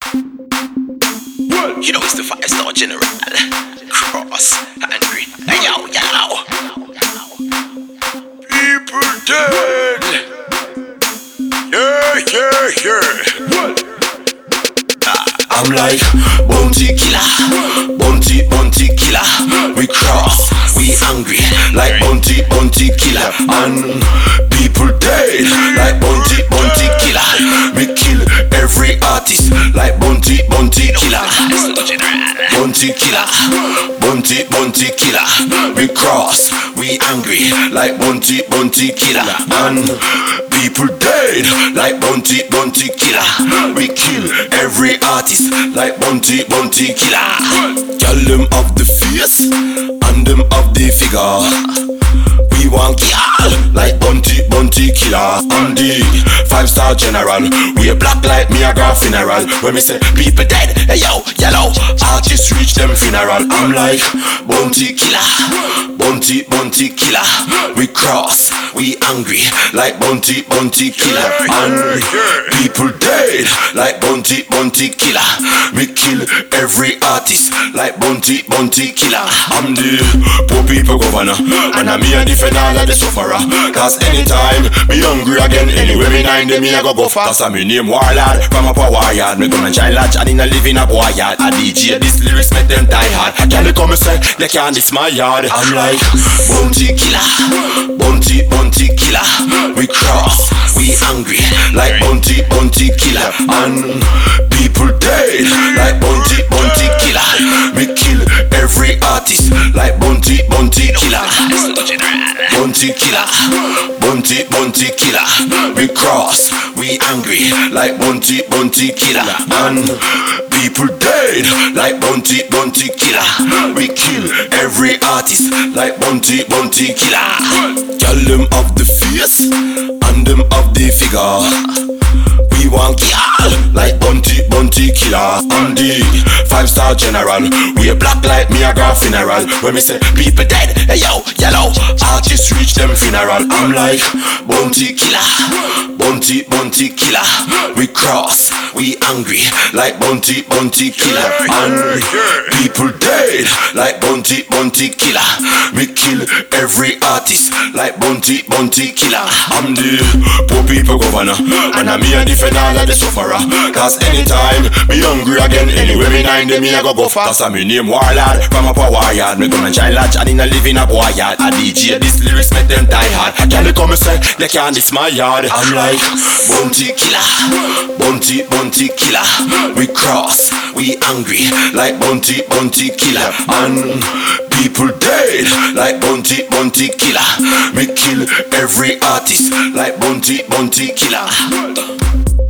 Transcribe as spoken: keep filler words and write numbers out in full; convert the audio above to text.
You know it's the five star general. Cross, angry. Hey yo, yo. People dead. Yeah, yeah, yeah. I'm like bounty killer, bounty, bounty killer. We cross, we angry like bounty, bounty killer. And people dead like bounty, bounty killer. We kill every artist like bounty, bounty killer. Bounty killer, bounty, bounty killer. We cross, we angry like bounty, bounty killer. And people dead like bounty, bounty killer. We kill every artist like bounty, bounty killer. Tell them of the face and them of the figure. We want kill like bounty, bounty killer. And the five star general. We a black like me a go funeral. When me say people dead, hey yo, yellow. Artists reach them funeral. I'm like bounty killer, bounty, bounty killer. We cross, we angry like bounty, bounty killer. And people dead like bounty, bounty killer. We kill every artist like bounty, bounty killer. I'm the poor people governor, and I'm here defend all of the sufferer. Cause anytime me hungry again, anyway me nine them me I go go fast. Cause I'm me name Warlord from up a war yard. Me come and child lodge and in a live in a boy yard. A D J this lyrics make them die hard. Can they come and say they can't this my yard? I'm like bounty killer, bounty, bounty killer. We cross, we angry like bounty, bounty killer. And people dead like bounty, bounty killer. We kill every artist like bounty, bounty killer. Bounty killer, bounty, bounty killer. We cross, we angry like bounty, bounty killer. And people dead like bounty, bounty killer. We kill every artist like bounty, bounty killer. Tell them of the face and them of the figure. We want kill like bounty, bounty killer. And the five star general. We a black like me a go funeral. When me say people dead, hey yo, yellow. Artists reach them funeral. I'm like bounty killer, bounty, bounty killer. We cross, we angry like bounty, bounty killer. And people dead like bounty, bounty killer. We kill every artist like bounty, bounty killer. I'm the poor people governor, and I'm here defend all of the sufferer. Cause anytime me hungry again, anyway me nine them me I go go fast. Cause I'm me name Warlord from up a war yard. Me come and child lodge and in a live in a boy yard. A D J this lyrics make them die hard. Can they come and say they can't this my yard? I'm like bounty killer, bounty, bounty killer. We cross, we angry like bounty, bounty killer. And people dead like bounty, bounty killer. We kill every artist like bounty, bounty killer.